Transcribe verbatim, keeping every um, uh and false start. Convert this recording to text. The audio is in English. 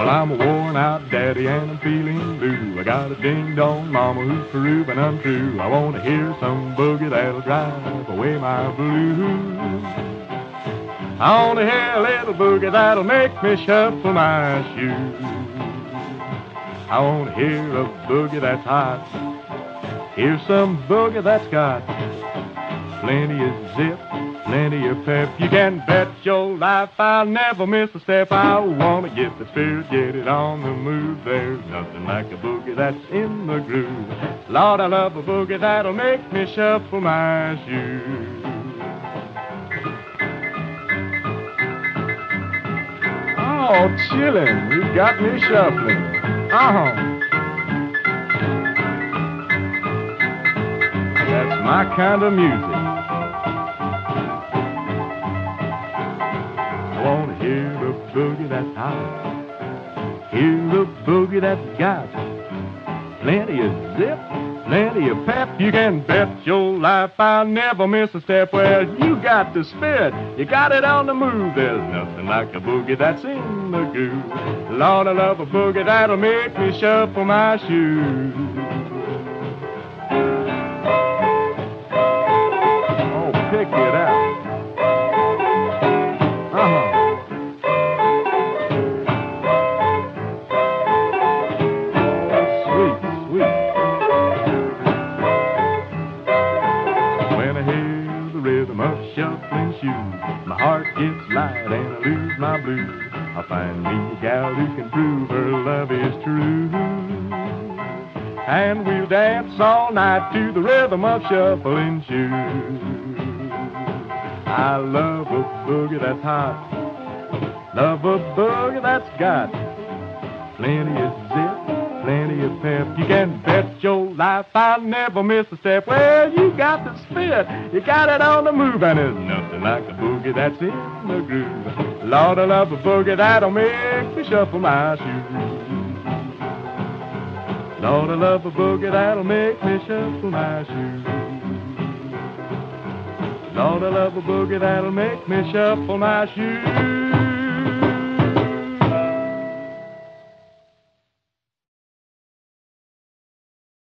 Well, I'm a worn out daddy and I'm feeling blue. I got a ding-dong mama who's proving untrue. I want to hear some boogie that'll drive away my blues. I want to hear a little boogie that'll make me shuffle my shoes. I want to hear a boogie that's hot. Hear some boogie that's got plenty of zip, plenty of pep. You can bet your life I'll never miss a step. I want to get the spirit, get it on the move. There's nothing like a boogie that's in the groove. Lord, I love a boogie that'll make me shuffle my shoes. Oh, chillin', you got me shuffling. Uh-huh. That's my kind of music. I want to hear a boogie that's hot. Hear a boogie that's got plenty of zip, plenty of pep. You can bet your life I'll never miss a step. Well, you got the spirit, you got it on the move. There's nothing like a boogie that's in the groove. Lord, I love a boogie that'll make me shuffle my shoes. Oh, pick it out. Uh-huh. Shuffling shoes, my heart gets light and I lose my blues. I find me a gal who can prove her love is true, and we'll dance all night to the rhythm of shuffling shoes. I love a boogie that's hot, love a boogie that's got plenty of zip, plenty of pep. You can bet your life I'll never miss a step. Well, you got the spirit, you got it on the move, and there's nothing like a boogie that's in the groove. Lord, I love a boogie that'll make me shuffle my shoes. Lord, I love a boogie that'll make me shuffle my shoes. Lord, I love a boogie that'll make me shuffle my shoes.